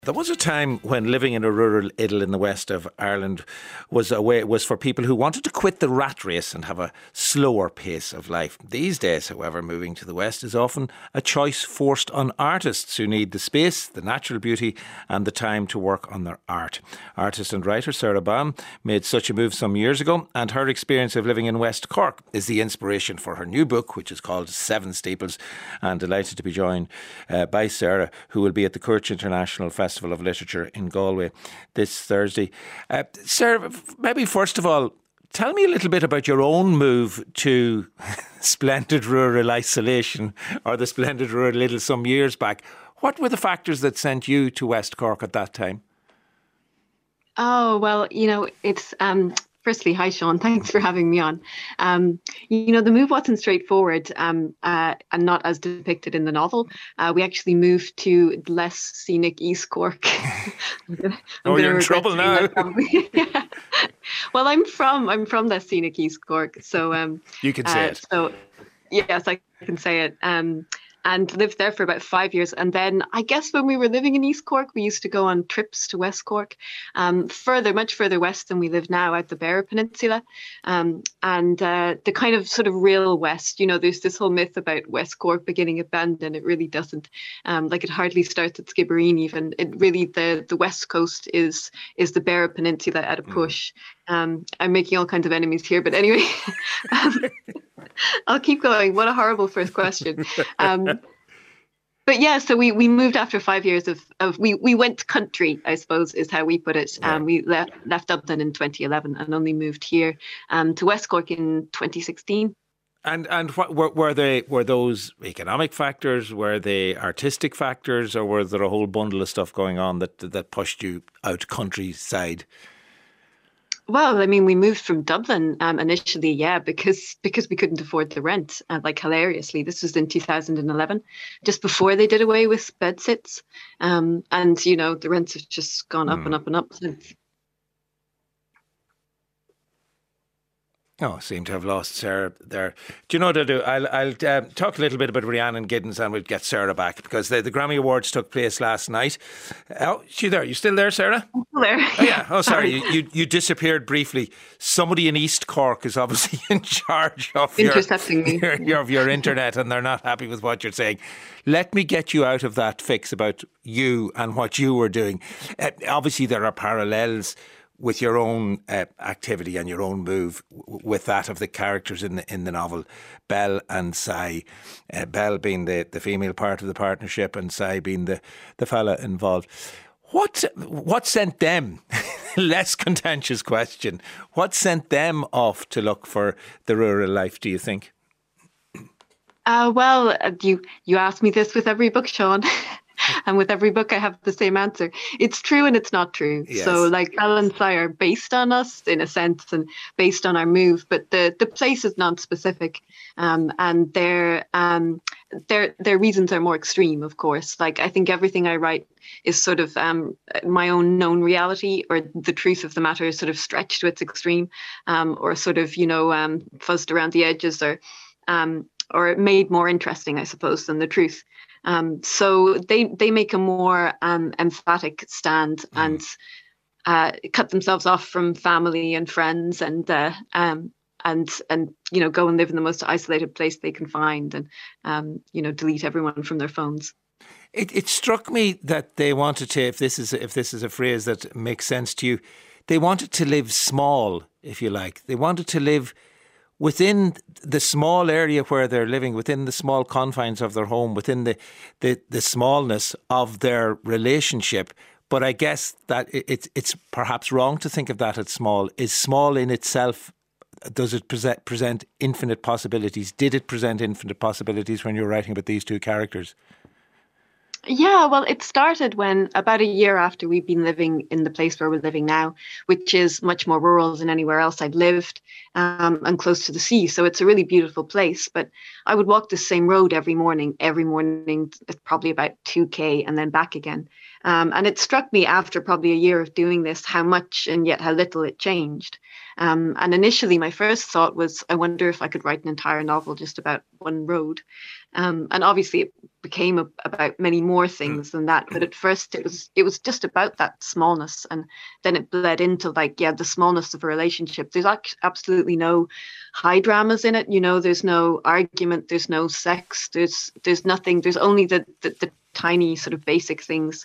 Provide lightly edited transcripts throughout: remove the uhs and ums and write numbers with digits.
There was a time when living in a rural idyll in the west of Ireland was for people who wanted to quit the rat race and have a slower pace of life. These days, however, moving to the west is often a choice forced on artists who need the space, the natural beauty and the time to work on their art. Artist and writer Sarah Baum made such a move some years ago, and her experience of living in West Cork is the inspiration for her new book, which is called Seven Steeples. And delighted to be joined by Sarah, who will be at the Courch International Festival of Literature in Galway this Thursday. Sarah, maybe first of all, tell me a little bit about your own move to splendid rural isolation, or the splendid rural idyll some years back. What were the factors that sent you to West Cork at that time? Oh, well, it's firstly, hi, Sean. Thanks for having me on. The move wasn't straightforward and not as depicted in the novel. We actually moved to less scenic East Cork. You're in trouble now. Yeah. Well, I'm from less scenic East Cork, so you can say it. So yes, I can say it. And lived there for about 5 years. And then I guess when we were living in East Cork, we used to go on trips to West Cork, much further west than we live now, out the Beara Peninsula. The kind of sort of real west, there's this whole myth about West Cork beginning at Bandon. It really doesn't. It hardly starts at Skibbereen even. It really, the west coast is the Beara Peninsula at a push. I'm making all kinds of enemies here, but anyway, I'll keep going. What a horrible first question. But yeah, so we moved after 5 years of we went country, I suppose, is how we put it. We left Dublin in 2011 and only moved here to West Cork in 2016. And what were those economic factors? Were they artistic factors, or were there a whole bundle of stuff going on that pushed you out countryside? Well, I mean, we moved from Dublin initially, because we couldn't afford the rent. Hilariously, this was in 2011, just before they did away with bedsits, and the rents have just gone up and up and up since. Oh, seem to have lost Sarah there. Do you know what I'll do? I'll talk a little bit about Rhiannon Giddens and we'll get Sarah back, because the Grammy Awards took place last night. Oh, she there? You still there, Sarah? I'm still there. Oh, yeah. Oh, sorry. You disappeared briefly. Somebody in East Cork is obviously in charge of intercepting me. Your internet, and they're not happy with what you're saying. Let me get you out of that fix about you and what you were doing. Obviously, there are parallels with your own activity and your own move with that of the characters in the novel, Belle and Cy. Belle being the female part of the partnership and Cy being the fella involved. What sent them, less contentious question, what sent them off to look for the rural life, do you think? You ask me this with every book, Sean. And with every book, I have the same answer. It's true and it's not true. Yes. So, Belle and Cy are based on us in a sense and based on our move, but the place is non-specific, and their reasons are more extreme. Of course, I think everything I write is sort of my own known reality, or the truth of the matter is sort of stretched to its extreme, or sort of fuzzed around the edges, or made more interesting, I suppose, than the truth. So they make a more emphatic stand and cut themselves off from family and friends and go and live in the most isolated place they can find and delete everyone from their phones. It struck me that they wanted to, if this is a phrase that makes sense to you, they wanted to live small, if you like. They wanted to live within the small area where they're living, within the small confines of their home, within the smallness of their relationship. But I guess that it's perhaps wrong to think of that as small. Is small in itself, does it present infinite possibilities? Did it present infinite possibilities when you were writing about these two characters? Yeah, well, it started when about a year after we'd been living in the place where we're living now, which is much more rural than anywhere else I'd lived, and close to the sea. So it's a really beautiful place. But I would walk the same road every morning, probably about 2K and then back again. And it struck me after probably a year of doing this how much and yet how little it changed. And initially, my first thought was, I wonder if I could write an entire novel just about one road. And obviously, it became about many more things than that. But at first, it was just about that smallness, and then it bled into the smallness of a relationship. There's absolutely no high dramas in it. There's no argument. There's no sex. There's nothing. There's only the tiny sort of basic things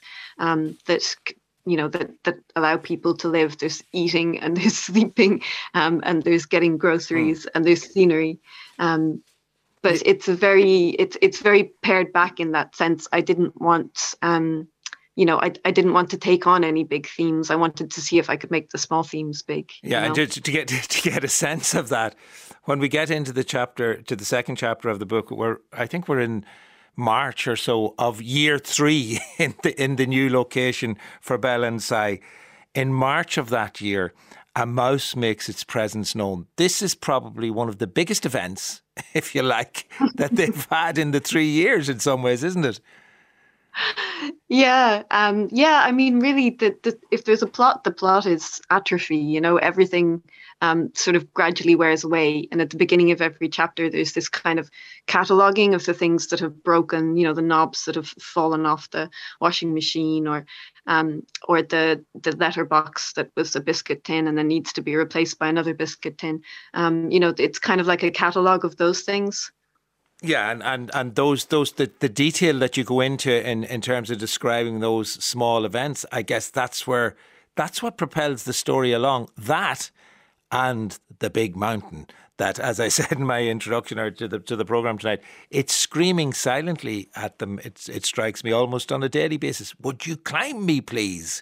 that allow people to live. There's eating and there's sleeping, and there's getting groceries and there's scenery. But it's very pared back in that sense. I didn't want I didn't want to take on any big themes. I wanted to see if I could make the small themes big. Yeah, and to get a sense of that, when we get into the second chapter of the book, I think we're in March or so of year 3 in the new location for Belle and Cy. In March of that year, a mouse makes its presence known. This is probably one of the biggest events, if you like, that they've had in the 3 years in some ways, isn't it? Yeah. I mean, really, if there's a plot, the plot is atrophy. Everything sort of gradually wears away. And at the beginning of every chapter, there's this kind of cataloguing of the things that have broken, the knobs that have fallen off the washing machine, or the letterbox that was a biscuit tin and then needs to be replaced by another biscuit tin. It's kind of like a catalogue of those things. Yeah, and the detail that you go into in terms of describing those small events, I guess that's what propels the story along. That and the big mountain that, as I said in my introduction to the program tonight, it's screaming silently at them. It strikes me almost on a daily basis. Would you climb me, please?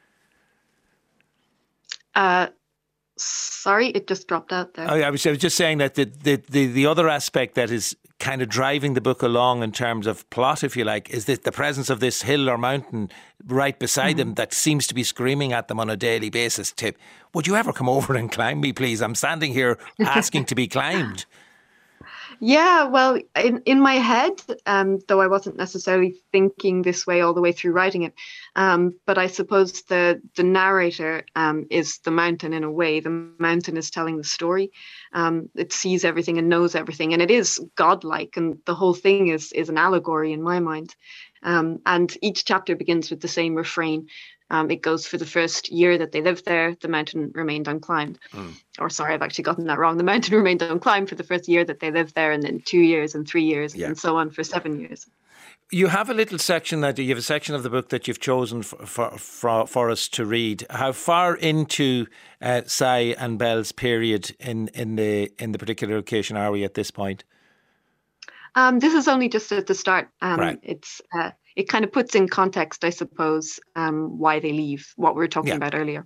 Sorry, it just dropped out there. I was just saying that the other aspect that is kind of driving the book along in terms of plot, if you like, is the presence of this hill or mountain right beside them that seems to be screaming at them on a daily basis. Would you ever come over and climb me, please? I'm standing here asking to be climbed. Yeah, well, in my head, though I wasn't necessarily thinking this way all the way through writing it, but I suppose the narrator is the mountain in a way. The mountain is telling the story. It sees everything and knows everything, and it is godlike, and the whole thing is an allegory in my mind. And each chapter begins with the same refrain. It goes, for the first year that they lived there, the mountain remained unclimbed. Or sorry, I've actually gotten that wrong. The mountain remained unclimbed for the first year that they lived there, and then 2 years and 3 years, and so on for 7 years. You have a section of the book that you've chosen for us to read. How far into Cy and Belle's period in the particular location are we at this point? This is only just at the start. Right. It kind of puts in context, I suppose, why they leave, what we were talking about earlier.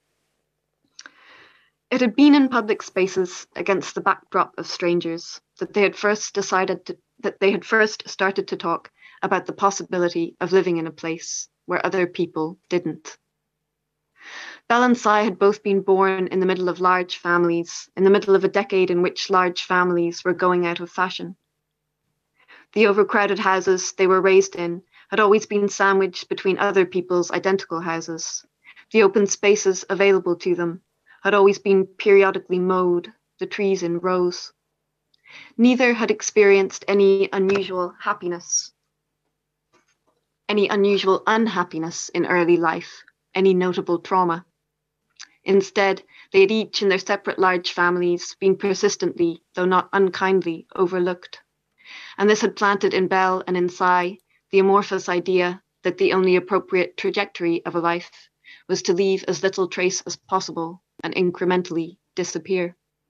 It had been in public spaces against the backdrop of strangers that they had first started to talk about the possibility of living in a place where other people didn't. Belle and Cy had both been born in the middle of large families, in the middle of a decade in which large families were going out of fashion. The overcrowded houses they were raised in had always been sandwiched between other people's identical houses. The open spaces available to them had always been periodically mowed, the trees in rows. Neither had experienced any unusual unhappiness in early life, any notable trauma. Instead, they had each in their separate large families been persistently, though not unkindly, overlooked. And this had planted in Belle and in Cy the amorphous idea that the only appropriate trajectory of a life was to leave as little trace as possible and incrementally disappear.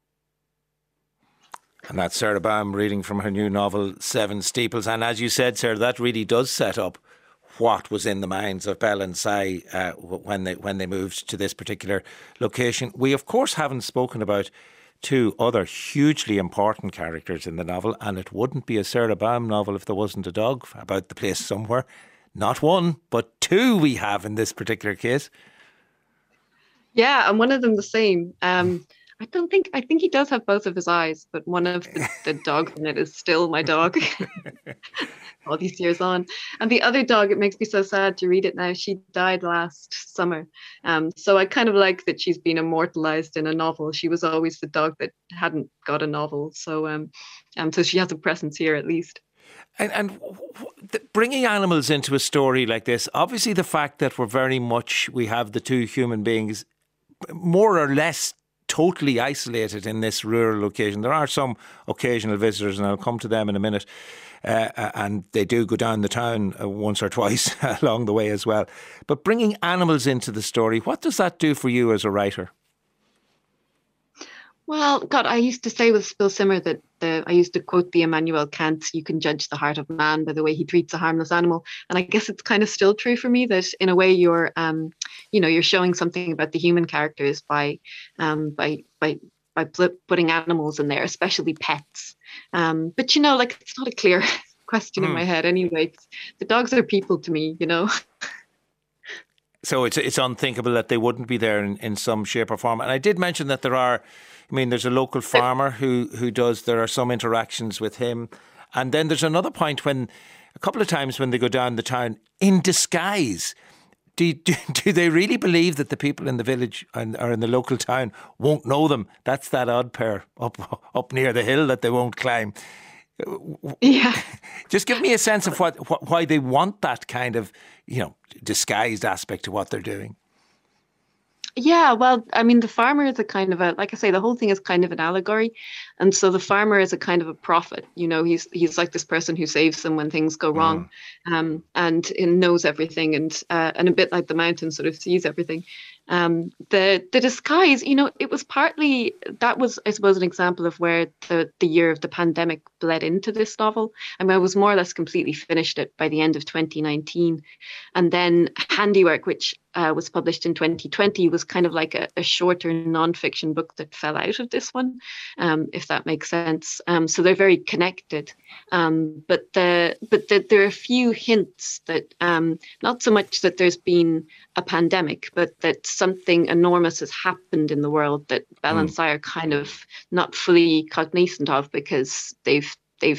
And that's Sarah Baum reading from her new novel, Seven Steeples. And as you said, Sarah, that really does set up what was in the minds of Belle and Cy when they moved to this particular location. We, of course, haven't spoken about two other hugely important characters in the novel, and it wouldn't be a Sarah Baum novel if there wasn't a dog about the place somewhere. Not one, but two we have in this particular case. Yeah, and one of them the same. I think he does have both of his eyes, but one of the dogs in it is still my dog all these years on. And the other dog, it makes me so sad to read it now. She died last summer. So I kind of like that she's been immortalized in a novel. She was always the dog that hadn't got a novel. So she has a presence here at least. And bringing animals into a story like this, obviously the fact that we have the two human beings more or less totally isolated in this rural location. There are some occasional visitors, and I'll come to them in a minute, and they do go down the town once or twice along the way as well. But bringing animals into the story, what does that do for you as a writer? Well, God, I used to say with Bill Simmer that I used to quote the Immanuel Kant, you can judge the heart of man by the way he treats a harmless animal. And I guess it's kind of still true for me that in a way you're showing something about the human characters by putting animals in there, especially pets. But it's not a clear question in my head anyway. The dogs are people to me, So it's unthinkable that they wouldn't be there in some shape or form. And I did mention that there's a local farmer there are some interactions with him. And then there's another point a couple of times when they go down the town in disguise. Do they really believe that the people in the village or in the local town won't know them? That's that odd pair up near the hill that they won't climb. Yeah. Just give me a sense of why they want that kind of, disguised aspect to what they're doing. Yeah, well, I mean, the farmer is a kind of like I say, the whole thing is kind of an allegory. And so the farmer is a kind of a prophet. He's like this person who saves them when things go wrong, and knows everything, and a bit like the mountain sort of sees everything. The disguise, it was partly, that was, I suppose, an example of where the year of the pandemic bled into this novel. I mean, I was more or less completely finished it by the end of 2019. And then Handiwork, which was published in 2020, was kind of like a shorter nonfiction book that fell out of this one, if that makes sense. So they're very connected. But there are a few hints that not so much that there's been a pandemic, but that something enormous has happened in the world that Belle and Cy are kind of not fully cognizant of because they've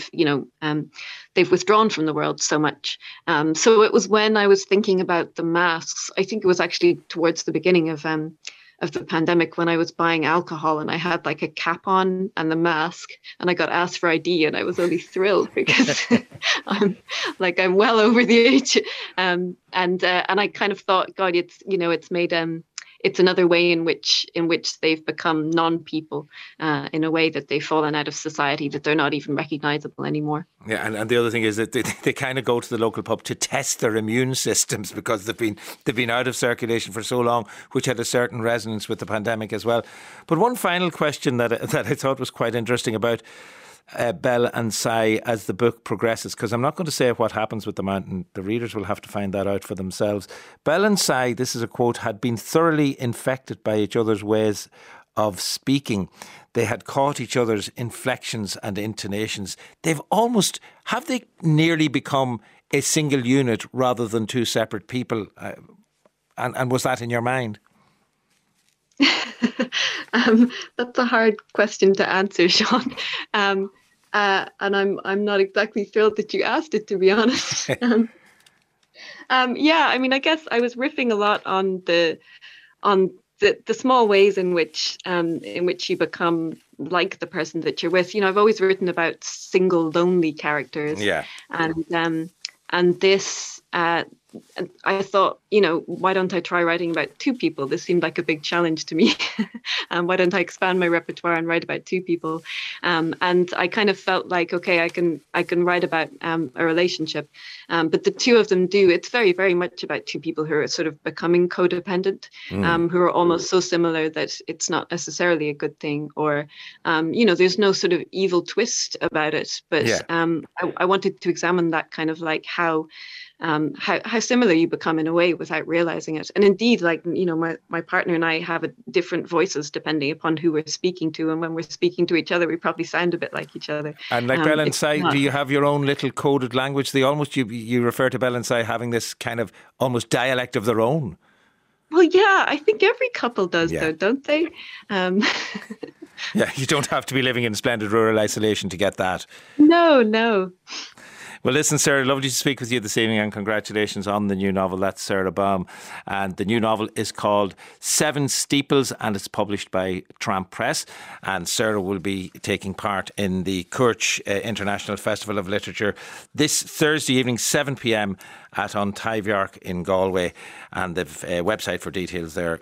withdrawn from the world so much. So it was when I was thinking about the masks. I think it was actually towards the beginning of the pandemic when I was buying alcohol and I had like a cap on and the mask and I got asked for ID and I was only thrilled because I'm well over the age. And I kind of thought, God, it's made it's another way in which they've become non-people, in a way that they've fallen out of society, that they're not even recognizable anymore. Yeah, and the other thing is that they kind of go to the local pub to test their immune systems because they've been out of circulation for so long, which had a certain resonance with the pandemic as well. But one final question that I thought was quite interesting about Belle and Cy as the book progresses, because I'm not going to say what happens with the mountain. The readers will have to find that out for themselves. Belle and Cy, this is a quote, had been thoroughly infected by each other's ways of speaking. They had caught each other's inflections and intonations. Have they nearly become a single unit rather than two separate people? And was that in your mind? That's a hard question to answer, Sean. And I'm not exactly thrilled that you asked it, to be honest. Yeah, I mean, I guess I was riffing a lot on the small ways in which you become like the person that you're with. I've always written about single, lonely characters. Yeah. And this, I thought, why don't I try writing about two people? This seemed like a big challenge to me. Why don't I expand my repertoire and write about two people? And I kind of felt like, okay, I can write about a relationship. But the two of them do. It's very, very much about two people who are sort of becoming codependent, who are almost so similar that it's not necessarily a good thing. Or, there's no sort of evil twist about it. But yeah. I wanted to examine that kind of like how similar you become in a way without realizing it. And indeed, my partner and I have different voices depending upon who we're speaking to. And when we're speaking to each other, we probably sound a bit like each other. And like Belle and Cy, do you have your own little coded language? You refer to Belle and Cy having this kind of almost dialect of their own. Well, yeah, I think every couple does, Yeah. though, don't they? Um, Yeah, you don't have to be living in splendid rural isolation to get that. no, no. Well, listen, Sarah, lovely to speak with you this evening, and congratulations on the new novel. That's Sarah Baum. And the new novel is called Seven Steeples, and it's published by Tramp Press. And Sarah will be taking part in the Cuirch International Festival of Literature this Thursday evening, 7 p.m. at Ontaiviark in Galway. And the website for details there,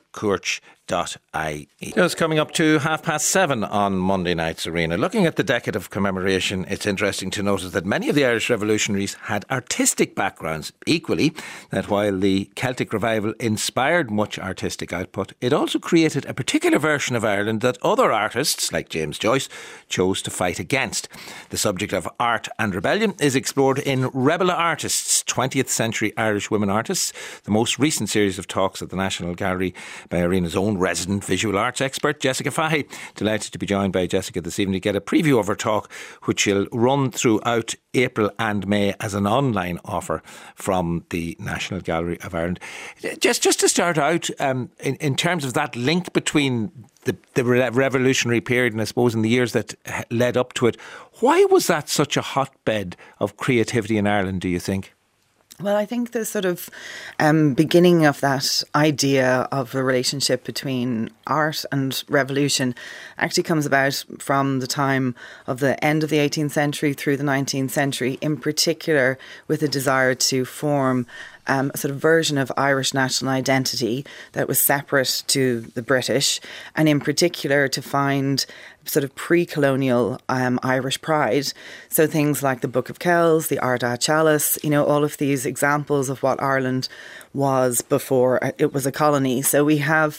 cuirch.ie. It's coming up to 7:30 on Monday night's Arena. Looking at the decade of commemoration, it's interesting to notice that many of the Irish revolutionaries had artistic backgrounds. Equally, that while the Celtic revival inspired much artistic output, it also created a particular version of Ireland that other artists, like James Joyce, chose to fight against. The subject of art and rebellion is explored in Rebel Artists, 20th Century Irish Women Artists, the most recent series of talks at the National Gallery by Arena's own resident visual arts expert, Jessica Fahy. Delighted to be joined by Jessica this evening to get a preview of her talk, which she'll run throughout April and May as an online offer from the National Gallery of Ireland. Just to start out, in terms of that link between the revolutionary period and I suppose in the years that led up to it, why was that such a hotbed of creativity in Ireland, do you think? Well, I think the sort of beginning of that idea of a relationship between art and revolution actually comes about from the time of the end of the 18th century through the 19th century, in particular with a desire to form a sort of version of Irish national identity that was separate to the British, and in particular to find sort of pre-colonial Irish pride. So things like the Book of Kells, the Ardagh Chalice, all of these examples of what Ireland was before it was a colony. So we have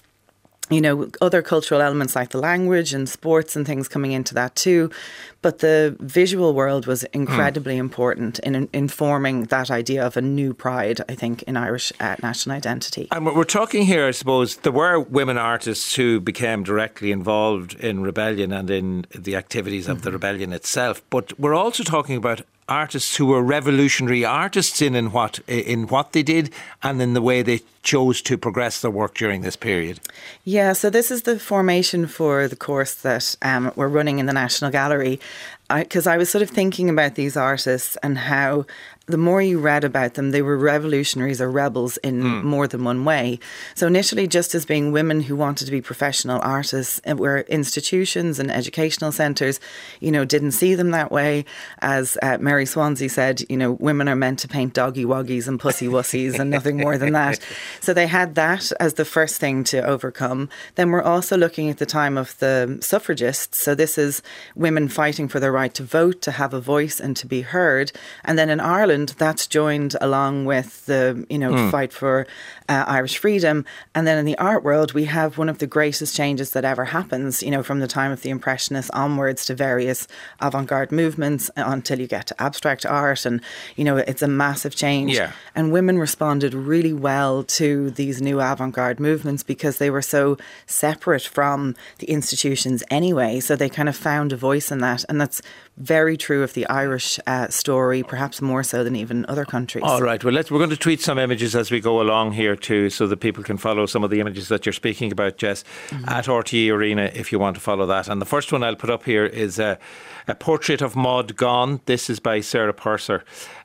other cultural elements like the language and sports and things coming into that too. But the visual world was incredibly important in informing that idea of a new pride, I think, in Irish national identity. And we're talking here, I suppose, there were women artists who became directly involved in rebellion and in the activities of the rebellion itself. But we're also talking about artists who were revolutionary artists in what they did and in the way they chose to progress their work during this period. Yeah, so this is the formation for the course that we're running in the National Gallery, because I was sort of thinking about these artists and how the more you read about them, they were revolutionaries or rebels in more than one way. So initially, just as being women who wanted to be professional artists, where institutions and educational centres, didn't see them that way. As Mary Swansea said, women are meant to paint doggy woggies and pussy wussies and nothing more than that. So they had that as the first thing to overcome. Then we're also looking at the time of the suffragists. So this is women fighting for their right to vote, to have a voice and to be heard. And then in Ireland, that's joined along with the fight for Irish freedom. And then in the art world, we have one of the greatest changes that ever happens, from the time of the Impressionists onwards to various avant-garde movements until you get to abstract art. And, it's a massive change. Yeah. And women responded really well to these new avant-garde movements because they were so separate from the institutions anyway. So they kind of found a voice in that. And that's very true of the Irish story, perhaps more so than even other countries. All right. Well, we're going to tweet some images as we go along here too, so that people can follow some of the images that you're speaking about, Jess, at RTE Arena if you want to follow that. And the first one I'll put up here is a portrait of Maud Gonne. This is by Sarah Purser,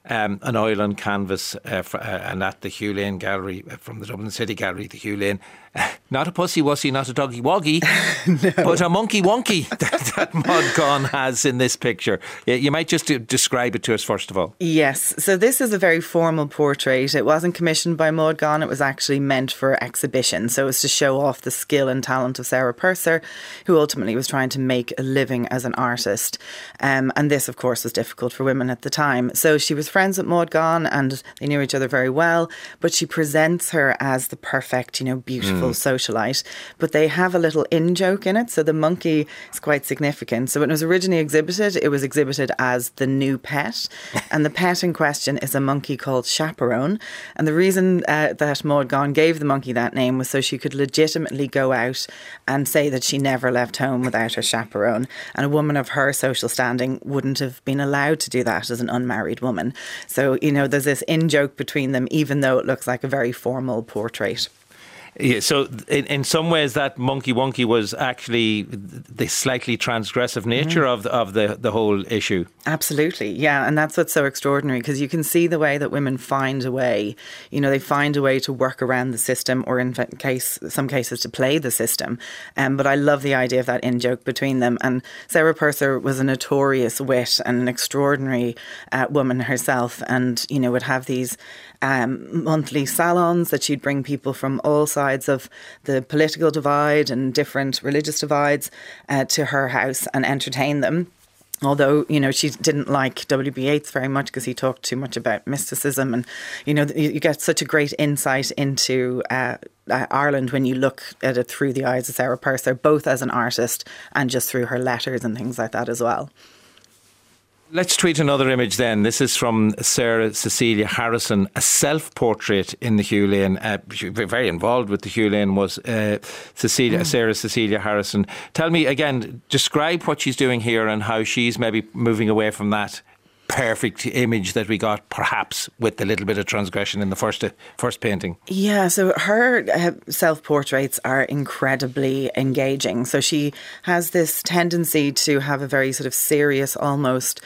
an oil on canvas and at the Hugh Lane Gallery, from the Dublin City Gallery, the Hugh Lane. Not a pussy wussy, not a doggy woggy, no, but a monkey wonky that Maud Gonne has in this picture. You might just describe it to us first of all. Yes, so this is a very formal portrait. It wasn't commissioned by Maud Gonne, it was actually meant for exhibition. So it's to show off the skill and talent of Sarah Purser, who ultimately was trying to make a living as an artist. And this, of course, was difficult for women at the time. So she was friends with Maud Gonne and they knew each other very well, but she presents her as the perfect, beautiful socialite. But they have a little in-joke in it. So the monkey is quite significant. So when it was originally exhibited, it was exhibited as the new pet. And the pet in question is a monkey called Chaperone. And the reason that Maud Gonne gave the monkey that name was so she could legitimately go out and say that she never left home without her chaperone. And a woman of her social standing wouldn't have been allowed to do that as an unmarried woman. So, there's this in-joke between them, even though it looks like a very formal portrait. Yeah, so in some ways that Monkey Wonky was actually the slightly transgressive nature of the whole issue. Absolutely, yeah, and that's what's so extraordinary, because you can see the way that women find a way. They find a way to work around the system, or in some cases to play the system. But I love the idea of that in-joke between them. And Sarah Purser was a notorious wit and an extraordinary woman herself, and would have these monthly salons that she'd bring people from all sides of the political divide and different religious divides to her house and entertain them. Although, she didn't like W.B. Yeats very much because he talked too much about mysticism. And, you get such a great insight into Ireland when you look at it through the eyes of Sarah Purser, both as an artist and just through her letters and things like that as well. Let's tweet another image then. This is from Sarah Cecilia Harrison, a self-portrait in the Hugh Lane. She was very involved with the Hugh Lane, was Sarah Cecilia Harrison. Tell me again, describe what she's doing here and how she's maybe moving away from that perfect image that we got, perhaps with a little bit of transgression in the first painting. Yeah, so her self-portraits are incredibly engaging. So she has this tendency to have a very sort of serious, almost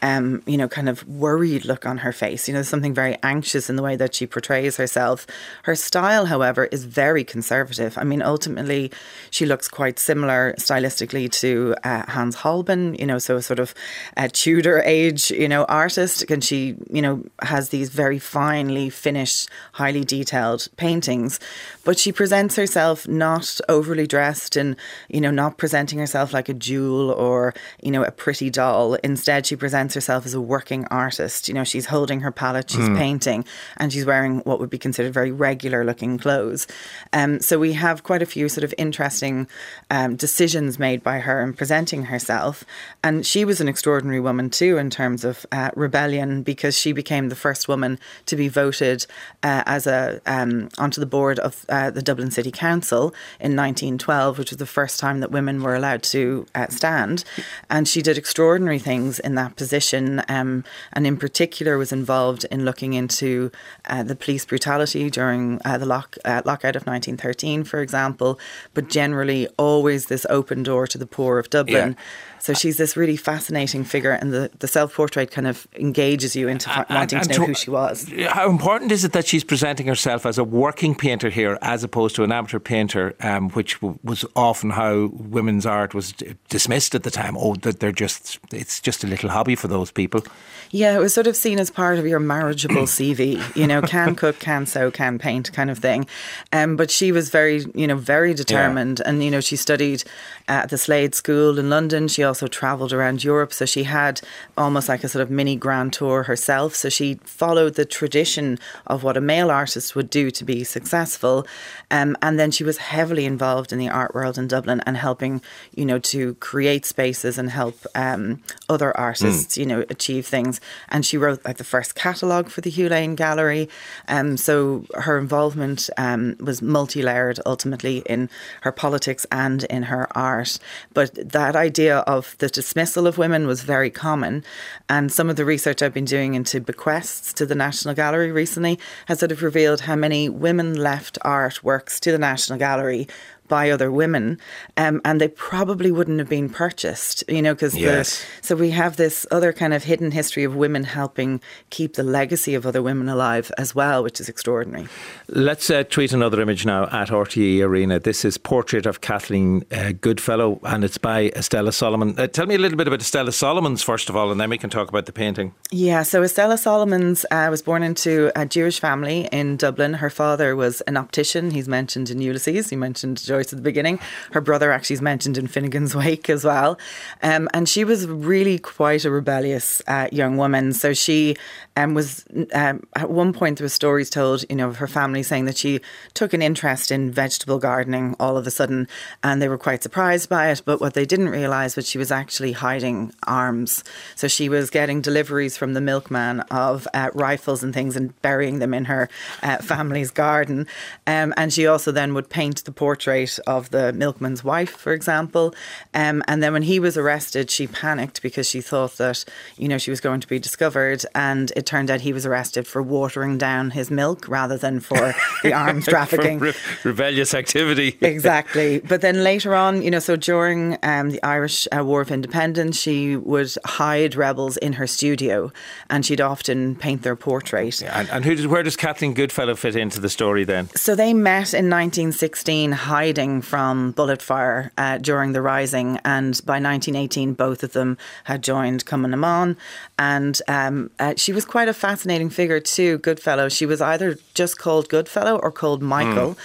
kind of worried look on her face. There's something very anxious in the way that she portrays herself. Her style, however, is very conservative. I mean, ultimately, she looks quite similar stylistically to Hans Holbein, so a sort of Tudor age, artist. And she, has these very finely finished, highly detailed paintings. But she presents herself not overly dressed and, not presenting herself like a jewel or, a pretty doll. Instead, she presents herself as a working artist. She's holding her palette, she's painting, and she's wearing what would be considered very regular looking clothes. So we have quite a few sort of interesting decisions made by her in presenting herself. And she was an extraordinary woman too in terms of rebellion, because she became the first woman to be voted as onto the board of the Dublin City Council in 1912, which was the first time that women were allowed to stand. And she did extraordinary things in that position, and in particular was involved in looking into the police brutality during the lockout of 1913, for example, but generally always this open door to the poor of Dublin. Yeah. So she's this really fascinating figure, and the self-portrait kind of engages you into wanting to know who she was. How important is it that she's presenting herself as a working painter here as opposed to an amateur painter, which was often how women's art was dismissed at the time? Oh, that it's just a little hobby for those people. Yeah, it was sort of seen as part of your marriageable CV, can cook, can sew, can paint kind of thing. But she was very, very determined. Yeah. And, she studied at the Slade School in London. She also travelled around Europe. So she had almost like a sort of mini grand tour herself. So she followed the tradition of what a male artist would do to be successful. And then she was heavily involved in the art world in Dublin and helping, to create spaces and help other artists, achieve things. And she wrote like the first catalogue for the Hugh Lane Gallery. So her involvement was multi-layered ultimately in her politics and in her art. But that idea of the dismissal of women was very common. And some of the research I've been doing into bequests to the National Gallery recently has sort of revealed how many women left artworks to the National Gallery by other women, and they probably wouldn't have been purchased, because so we have this other kind of hidden history of women helping keep the legacy of other women alive as well, which is extraordinary. Let's tweet another image now at RTE Arena. This is Portrait of Kathleen Goodfellow, and it's by Estella Solomons. Tell me a little bit about Estella Solomons first of all, and then we can talk about the painting. Yeah, so Estella Solomons was born into a Jewish family in Dublin. Her father was an optician. He's mentioned in Ulysses. He mentioned Joyce at the beginning. Her brother actually is mentioned in Finnegan's Wake as well. And she was really quite a rebellious young woman. So she was, at one point there were stories told, of her family saying that she took an interest in vegetable gardening all of a sudden, and they were quite surprised by it. But what they didn't realise was she was actually hiding arms. So she was getting deliveries from the milkman of rifles and things and burying them in her family's garden. And she also then would paint the portrait portrait of the milkman's wife, for example. And then when he was arrested, she panicked because she thought that, she was going to be discovered. And it turned out he was arrested for watering down his milk rather than for the arms trafficking. Rebellious activity. Exactly. But then later on, so during the Irish War of Independence, she would hide rebels in her studio and she'd often paint their portrait. Yeah, and where does Kathleen Goodfellow fit into the story then? So they met in 1916 hiding from bullet fire during the Rising, and by 1918 both of them had joined Cumann na mBan, and she was quite a fascinating figure too, Goodfellow. She was either just called Goodfellow or called Michael,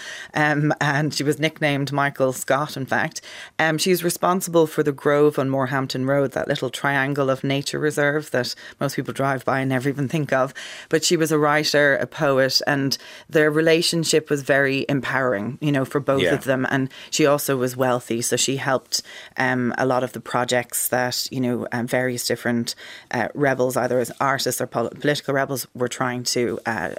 and she was nicknamed Michael Scott, in fact. She's responsible for the Grove on Morehampton Road, that little triangle of nature reserve that most people drive by and never even think of. But she was a writer, a poet, and their relationship was very empowering, for both of them. And she also was wealthy, so she helped a lot of the projects that, various different rebels, either as artists or political rebels, were trying to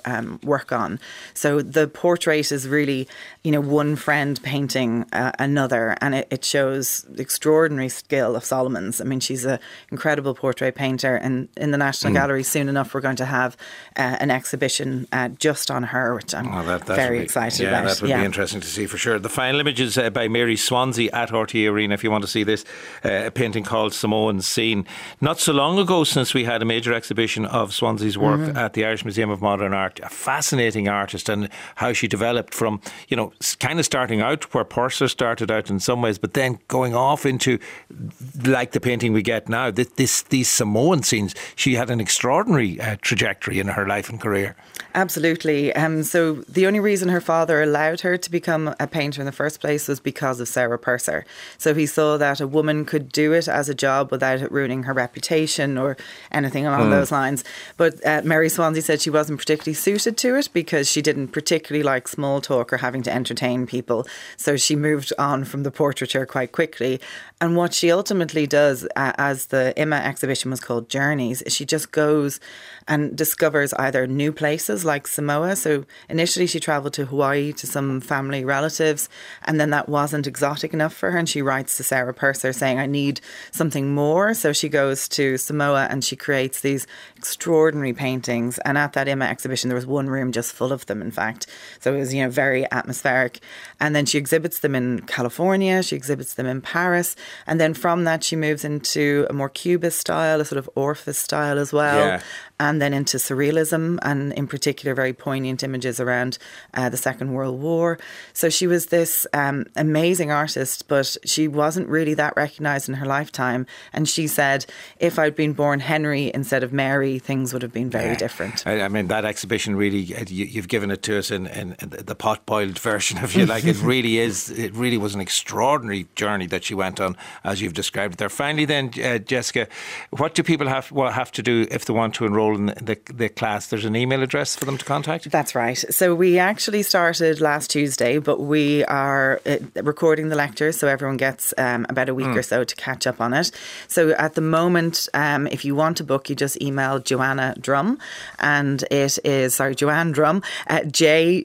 work on. So the portrait is really, one friend painting another, and it shows the extraordinary skill of Solomon's. I mean, she's an incredible portrait painter, and in the National Gallery soon enough we're going to have an exhibition just on her, which I'm very excited about. Yeah, that would be interesting to see for sure. The final image is by Mary Swansea at RTÉ Arena, if you want to see this, a painting called Samoan Scene. Not so long ago since we had a major exhibition of Swansea's work at the Irish Museum of Modern Art. A fascinating artist, and how she developed from, kind of starting out where Purser started out in some ways, but then going off into like the painting we get now, these Samoan scenes. She had an extraordinary trajectory in her life and career. Absolutely. So the only reason her father allowed her to become a painter in the first place was because of Sarah Purser. So he saw that a woman could do it as a job without it ruining her reputation or anything along those lines. But Mary Swansea said she wasn't particularly suited to it because she didn't particularly like small talk or having to entertain people. So she moved on from the portraiture quite quickly. And what she ultimately does, as the IMA exhibition was called Journeys, is she just goes and discovers either new places like Samoa. So initially she travelled to Hawaii to some family relatives, and then that wasn't exotic enough for her, and she writes to Sarah Purser saying, I need something more. So she goes to Samoa and she creates these extraordinary paintings. And at that IMA exhibition there was one room just full of them, in fact. So it was, very atmospheric. And then she exhibits them in California, she exhibits them in Paris, and then from that she moves into a more Cubist style, a sort of Orphis style as well. Yeah. And then into surrealism, and in particular very poignant images around the Second World War. So she was this amazing artist, but she wasn't really that recognised in her lifetime. And she said, if I'd been born Henry instead of Mary, things would have been very different. I mean, that exhibition really, you've given it to us in the pot-boiled version, if you like. It really was an extraordinary journey that she went on, as you've described it there. Finally then, Jessica, what do people have to do if they want to enrol in the class? There's an email address for them to contact? That's right. So we actually started last Tuesday, but we are recording the lectures, so everyone gets about a week or so to catch up on it. So at the moment, if you want to book, you just email Joanna Drum, and it is, Joanne Drum, JDRUM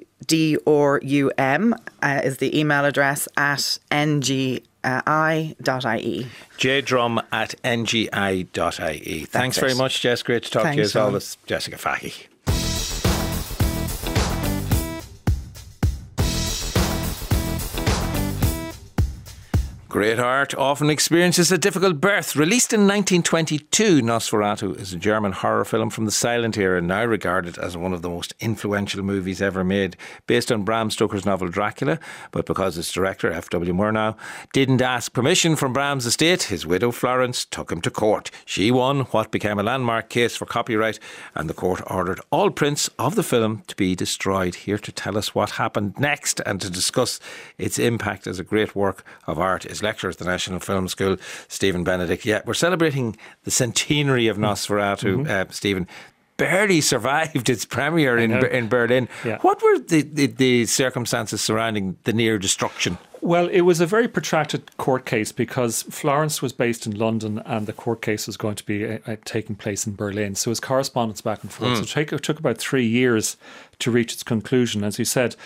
is the email address at NG I.ie. jdrum@ngi.ie. Thanks very much, Jess. Great to talk to you as always. Jessica Fahy. Great art often experiences a difficult birth. Released in 1922, Nosferatu is a German horror film from the silent era, now regarded as one of the most influential movies ever made, based on Bram Stoker's novel Dracula. But because its director, F.W. Murnau, didn't ask permission from Bram's estate, his widow Florence took him to court. She won what became a landmark case for copyright, and the court ordered all prints of the film to be destroyed. Here to tell us what happened next and to discuss its impact as a great work of art is lecturer at the National Film School, Stephen Benedict. Yeah, we're celebrating the centenary of Nosferatu, Stephen. Barely survived its premiere in Berlin. Yeah. What were the circumstances surrounding the near destruction? Well, it was a very protracted court case because Florence was based in London and the court case was going to be taking place in Berlin. So it was correspondence back and forth. So it took about 3 years to reach its conclusion. As you said,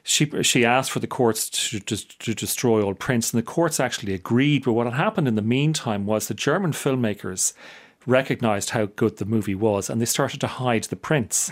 she asked for the courts to destroy all prints, and the courts actually agreed. But what had happened in the meantime was the German filmmakers recognised how good the movie was, and they started to hide the prints.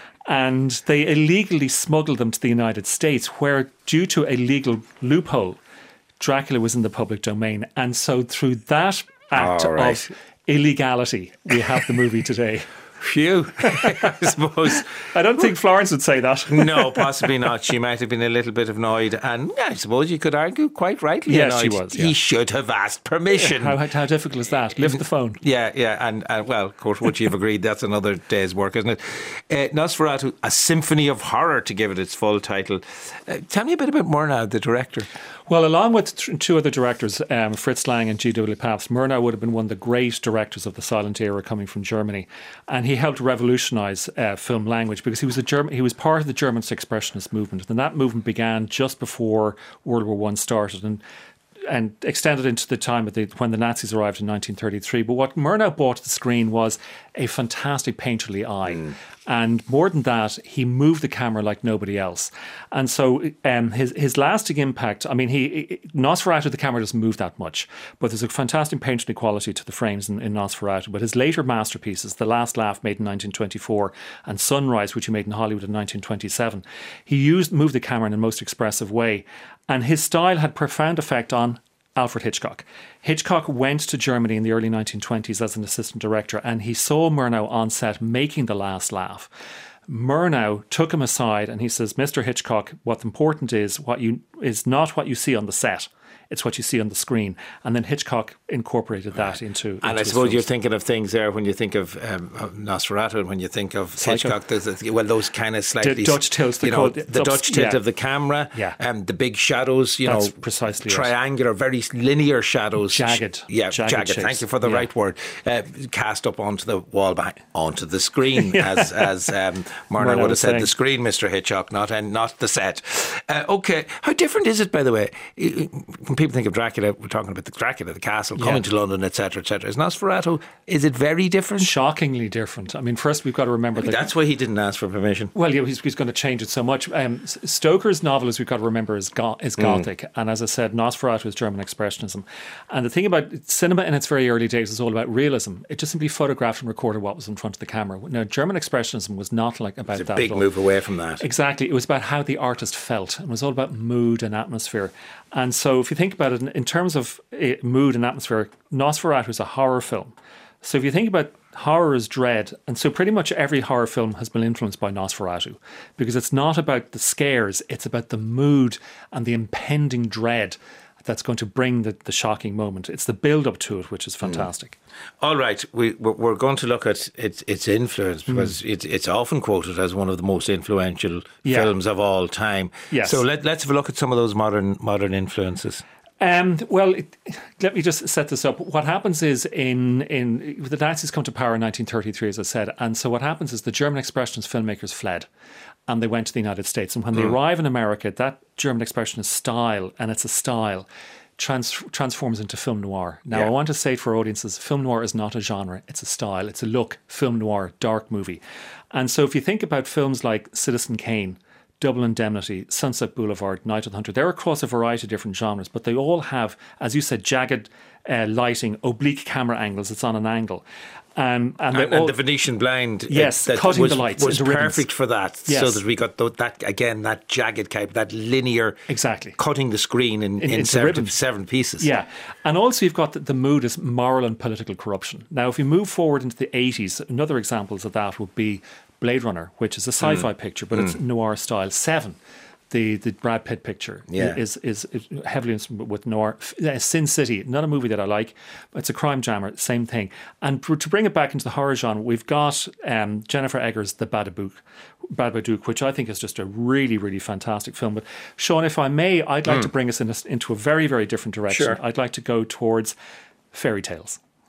And they illegally smuggled them to the United States, where, due to a legal loophole, Dracula was in the public domain. And so through that act of illegality, we have the movie today. Phew, I suppose. I don't think Florence would say that. No, possibly not. She might have been a little bit annoyed, and I suppose you could argue quite rightly yes, annoyed. She was. Yeah. He should have asked permission. How difficult is that? Lift the phone. Yeah, and well, of course, once you've agreed, that's another day's work, isn't it? Nosferatu, A Symphony of Horror, to give it its full title. Tell me a bit about Murnau, the director. Well, along with two other directors, Fritz Lang and G.W. Pabst, Murnau would have been one of the great directors of the silent era coming from Germany, and he helped revolutionise film language because he was part of the German Expressionist movement, and that movement began just before World War I started and extended into the time when the Nazis arrived in 1933. But what Murnau brought to the screen was a fantastic painterly eye. And more than that, he moved the camera like nobody else. And so his lasting impact, I mean, Nosferatu, the camera doesn't move that much, but there's a fantastic painterly quality to the frames in Nosferatu. But his later masterpieces, The Last Laugh, made in 1924, and Sunrise, which he made in Hollywood in 1927, he moved the camera in a most expressive way. And his style had profound effect on Alfred Hitchcock. Hitchcock went to Germany in the early 1920s as an assistant director, and he saw Murnau on set making The Last Laugh. Murnau took him aside and he says, Mr. Hitchcock, what's important is not what you see on the set. It's what you see on the screen. And then Hitchcock incorporated that into And I suppose you're thinking of things there when you think of Nosferatu and when you think of Hitchcock, those kind of slightly... The Dutch tilt. The Dutch tilt of the camera, the big shadows, That's precisely triangular, very linear shadows. Jagged. Jagged. Thank you for the right word. Cast up onto the wall, onto the screen, as Murnau would have said, the screen, Mr. Hitchcock, not the set. Okay, how different is it, by the way? When people think of Dracula, we're talking about the Dracula, the castle, coming to London, etc., etc. Is Nosferatu, is it very different? Shockingly different. I mean, first we've got to remember that... That's why he didn't ask for permission. Well, he's going to change it so much. Stoker's novel, as we've got to remember, is Gothic. And as I said, Nosferatu is German Expressionism. And the thing about cinema in its very early days is all about realism. It just simply photographed and recorded what was in front of the camera. Now, German Expressionism was not like about that. It's a big move away from that. Exactly. It was about how the artist felt. It was all about mood and atmosphere. And so if you think about it in terms of mood and atmosphere, Nosferatu is a horror film. So if you think about horror as dread, and so pretty much every horror film has been influenced by Nosferatu, because it's not about the scares, it's about the mood and the impending dread that's going to bring the shocking moment. It's the build-up to it, which is fantastic. All right, we're going to look at its influence, because it's often quoted as one of the most influential films of all time. Yes. So let's have a look at some of those modern influences. Well, let me just set this up. What happens is the Nazis come to power in 1933, as I said, and so what happens is the German Expressionist filmmakers fled and they went to the United States. And when they arrive in America, that German Expressionist style, and it's a style, transforms into film noir. Now, I want to say for audiences, film noir is not a genre, it's a style, it's a look, film noir, dark movie. And so if you think about films like Citizen Kane, Double Indemnity, Sunset Boulevard, Night of the Hunter, they're across a variety of different genres, but they all have, as you said, jagged lighting, oblique camera angles, it's on an angle. And the Venetian blind, cutting the lights was into perfect ribbons. for that, so that we got that jagged type, that linear, cutting the screen in seven pieces. Yeah, and also you've got the mood is moral and political corruption. Now, if we move forward into the 80s, another examples of that would be Blade Runner, which is a sci-fi picture, but it's noir style. Seven. The Brad Pitt picture is heavily influenced with noir. Sin City, not a movie that I like, but it's a crime drama, same thing. And to bring it back into the horror genre, we've got Jennifer Eggers' The Babadook, which I think is just a really, really fantastic film. But Sean, if I may, I'd like to bring us into a very, very different direction. Sure. I'd like to go towards fairy tales.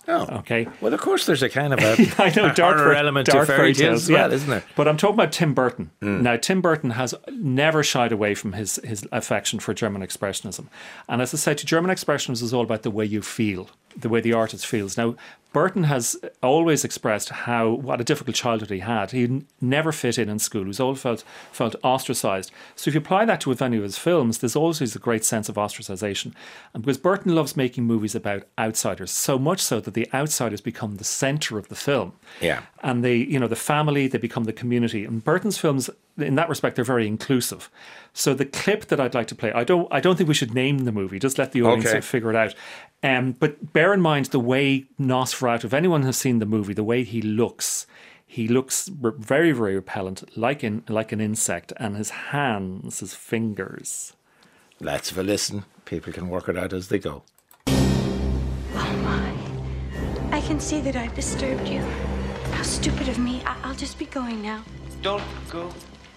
Oh, okay. Well, of course, there's a kind of a I know, horror element to fairy tales as well, isn't there? But I'm talking about Tim Burton. Now, Tim Burton has never shied away from his affection for German Expressionism. And as I said, German Expressionism is all about the way you feel, the way the artist feels. Now, Burton has always expressed what a difficult childhood he had. He never fit in school. He was always felt ostracised. So if you apply that to any of his films, there's always a great sense of ostracisation. And because Burton loves making movies about outsiders, so much so that the outsiders become the centre of the film. Yeah. And the family, they become the community. And Burton's films, in that respect, they're very inclusive. So the clip that I'd like to play, I don't think we should name the movie. Just let the audience figure it out. But bear in mind the way Nosferatu, if anyone has seen the movie, the way he looks very, very repellent, like an insect, and his hands, his fingers. Let's have a listen. People can work it out as they go. Oh my. I can see that I've disturbed you. How stupid of me. I'll just be going now. Don't go.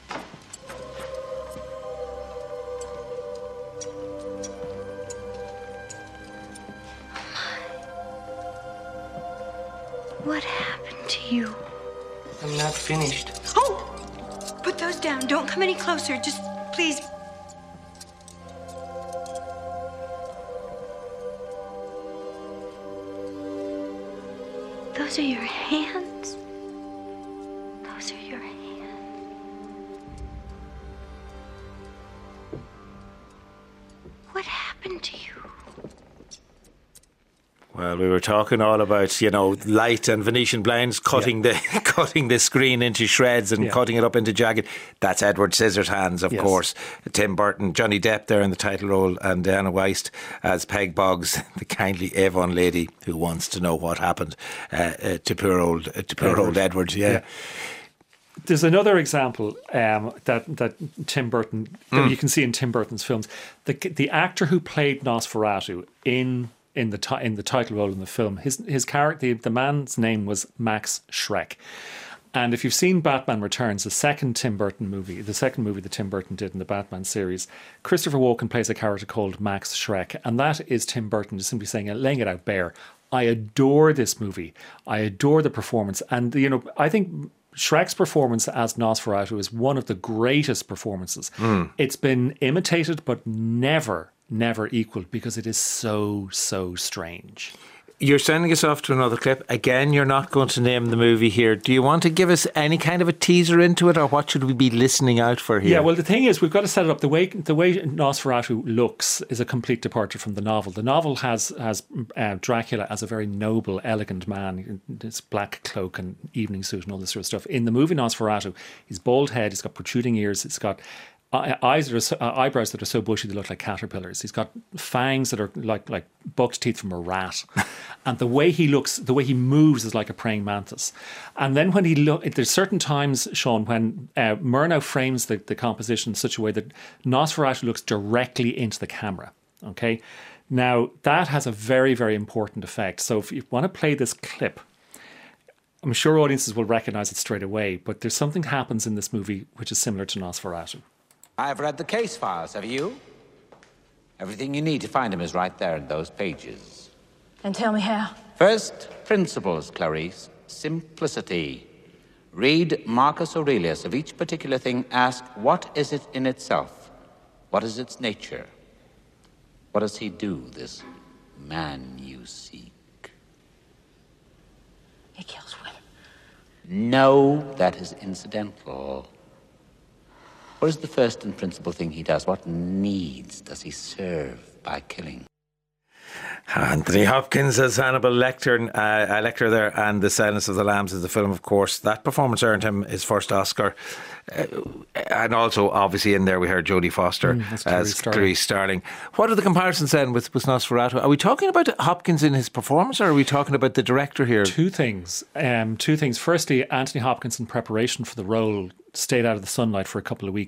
What happened to you? I'm not finished. Oh! Put those down. Don't come any closer. Just, please. Those are your hands. Those are your hands. What happened to you? Well, we were talking all about, light and Venetian blinds cutting the screen into shreds and cutting it up into jagged. That's Edward Scissorhands, of course. Tim Burton, Johnny Depp there in the title role, and Diana Weist as Peg Boggs, the kindly Avon lady who wants to know what happened to poor old Edward. Yeah. There's another example that Tim Burton that you can see in Tim Burton's films. The actor who played Nosferatu in the title role in the film, his character, the man's name was Max Schreck. And if you've seen Batman Returns, the second movie that Tim Burton did in the Batman series, Christopher Walken plays a character called Max Schreck, and that is Tim Burton just simply laying it out bare. I adore this movie. I adore the performance, and I think Schreck's performance as Nosferatu is one of the greatest performances. It's been imitated, but never equaled, because it is so strange. You're sending us off to another clip. Again, you're not going to name the movie here. Do you want to give us any kind of a teaser into it, or what should we be listening out for here? Yeah, well, the thing is, we've got to set it up. The way Nosferatu looks is a complete departure from the novel. The novel has Dracula as a very noble, elegant man, his black cloak and evening suit and all this sort of stuff. In the movie Nosferatu, he's bald head, he's got protruding ears, he's got eyebrows that are so bushy they look like caterpillars. He's got fangs that are like bucked teeth from a rat, and the way he looks, the way he moves, is like a praying mantis. And then when there's certain times, Sean, when Murnau frames the composition in such a way that Nosferatu looks directly into the camera. Okay, now that has a very, very important effect. So if you want to play this clip, I'm sure audiences will recognise it straight away. But there's something happens in this movie which is similar to Nosferatu. I've read the case files, have you? Everything you need to find him is right there in those pages. And tell me how. First, principles, Clarice. Simplicity. Read Marcus Aurelius. Of each particular thing, ask, what is it in itself? What is its nature? What does he do, this man you seek? He kills women. No, that is incidental. What is the first and principal thing he does? What needs does he serve by killing? Anthony Hopkins as Hannibal Lecter there, and The Silence of the Lambs is the film, of course. That performance earned him his first Oscar. And also, obviously, in there we heard Jodie Foster as Clarice Starling. What are the comparisons then with Nosferatu? Are we talking about Hopkins in his performance, or are we talking about the director here? Two things. Firstly, Anthony Hopkins, in preparation for the role, stayed out of the sunlight for a couple of weeks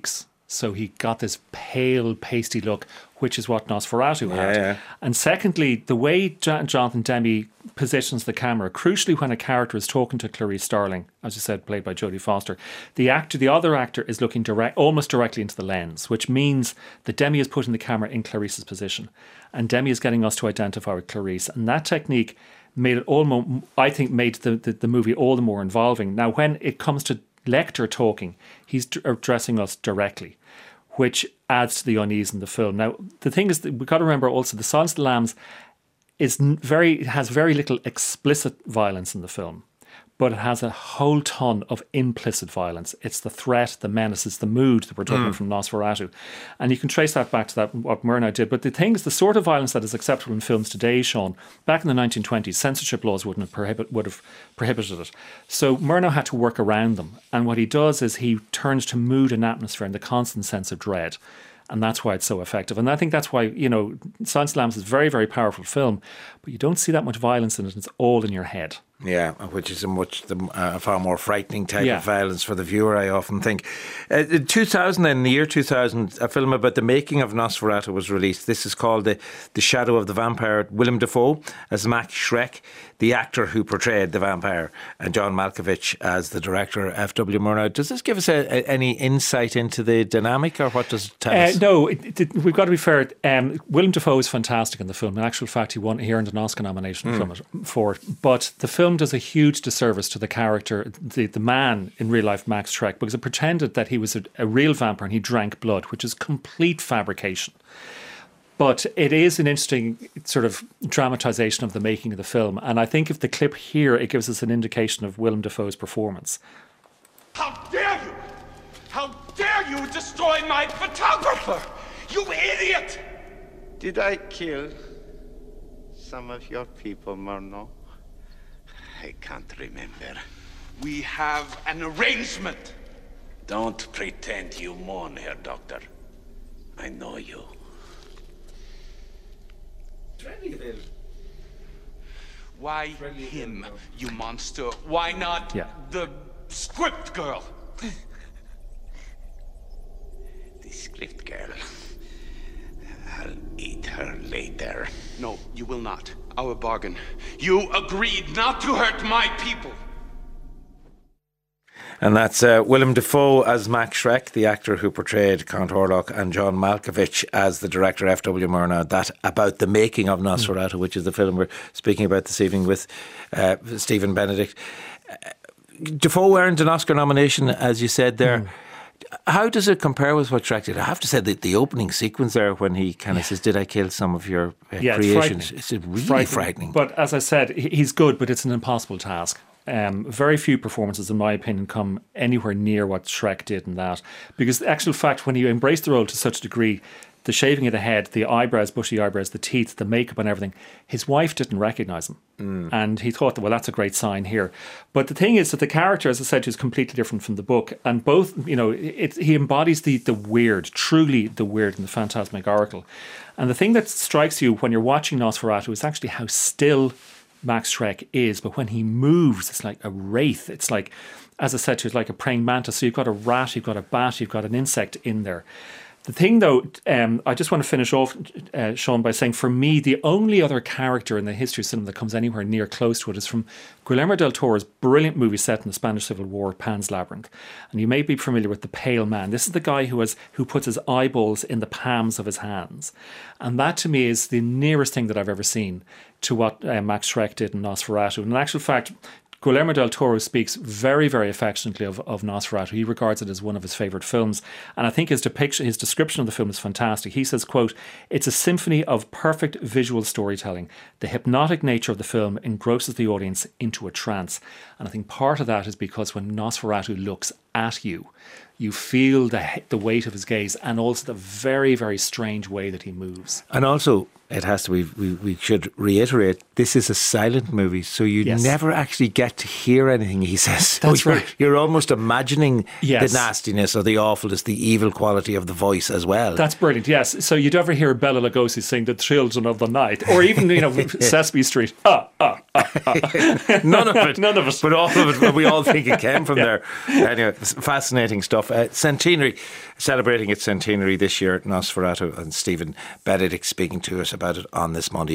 So he got this pale, pasty look, which is what Nosferatu had. Yeah. And secondly, the way Jonathan Demme positions the camera, crucially when a character is talking to Clarice Starling, as you said, played by Jodie Foster, the other actor is looking almost directly into the lens, which means that Demme is putting the camera in Clarice's position. And Demme is getting us to identify with Clarice. And that technique made it made the movie all the more involving. Now, when it comes to Lecter talking, he's addressing us directly, which adds to the unease in the film. Now, the thing is that we've got to remember also the Silence of the Lambs has very little explicit violence in the film, but it has a whole ton of implicit violence. It's the threat, the menace, it's the mood that we're talking from Nosferatu. And you can trace that back to what Murnau did. But the thing is, the sort of violence that is acceptable in films today, Sean, back in the 1920s, censorship laws would have prohibited it. So Murnau had to work around them. And what he does is he turns to mood and atmosphere and the constant sense of dread. And that's why it's so effective. And I think that's why, Silence of the Lambs is a very, very powerful film, but you don't see that much violence in it. It's all in your head. Yeah, which is a far more frightening type of violence for the viewer, I often think. In 2000, in the year 2000, a film about the making of Nosferatu was released. This is called The Shadow of the Vampire. Willem Dafoe as Max Schreck, the actor who portrayed the vampire, and John Malkovich as the director, F.W. Murnau. Does this give us any insight into the dynamic, or what does it tell us? No, we've got to be fair. Willem Dafoe is fantastic in the film. In actual fact, he earned an Oscar nomination for it. But the film does a huge disservice to the character, the man in real life, Max Schreck, because it pretended that he was a real vampire and he drank blood, which is complete fabrication. But it is an interesting sort of dramatisation of the making of the film. And I think if the clip here, it gives us an indication of Willem Dafoe's performance. How dare you! How dare you destroy my photographer! You idiot! Did I kill some of your people, Murnau? I can't remember. We have an arrangement. Don't pretend you mourn, Herr Doctor. I know you. Why him, you monster? Why not the script girl? The script girl. I'll eat her later. No, you will not. Our bargain. You agreed not to hurt my people. And that's Willem Dafoe as Max Schreck, the actor who portrayed Count Orlok, and John Malkovich as the director, F.W. Murnau. That about the making of Nosferatu, which is the film we're speaking about this evening with Stephen Benedict. Dafoe earned an Oscar nomination, as you said there. How does it compare with what Schreck did? I have to say that the opening sequence there, when he kind of says, "Did I kill some of your creations?" It's really frightening. But as I said, he's good, but it's an impossible task. Very few performances, in my opinion, come anywhere near what Schreck did in that. Because the actual fact, when you embrace the role to such a degree, the shaving of the head, the eyebrows, bushy eyebrows, the teeth, the makeup and everything, his wife didn't recognise him. And he thought, well, that's a great sign here. But the thing is that the character, as I said, is completely different from the book. And both, he embodies the weird, truly the weird and the phantasmagorical. And the thing that strikes you when you're watching Nosferatu is actually how still Max Schreck is. But when he moves, it's like a wraith. It's like, as I said to you, it's like a praying mantis. So you've got a rat, you've got a bat, you've got an insect in there. The thing, though, I just want to finish off, Sean, by saying, for me, the only other character in the history of cinema that comes anywhere near close to it is from Guillermo del Toro's brilliant movie set in the Spanish Civil War, Pan's Labyrinth. And you may be familiar with The Pale Man. This is the guy who puts his eyeballs in the palms of his hands. And that, to me, is the nearest thing that I've ever seen to what Max Schreck did in Nosferatu. And in actual fact, Guillermo del Toro speaks very, very affectionately of Nosferatu. He regards it as one of his favourite films. And I think his description of the film is fantastic. He says, quote, "It's a symphony of perfect visual storytelling. The hypnotic nature of the film engrosses the audience into a trance." And I think part of that is because when Nosferatu looks at you, you feel the weight of his gaze and also the very, very strange way that he moves. And also, it has to be, we should reiterate, this is a silent movie, so you never actually get to hear anything he says. That's right. You're almost imagining the nastiness or the awfulness, the evil quality of the voice as well. That's brilliant, yes. So you'd ever hear Bela Lugosi sing The Children of the Night, or even, Sesame Street. None of it. None of it. But all of it, we all think it came from there. Anyway, fascinating stuff. Centenary, celebrating its centenary this year. Nosferatu, and Stephen Benedict speaking to us about it on this Monday.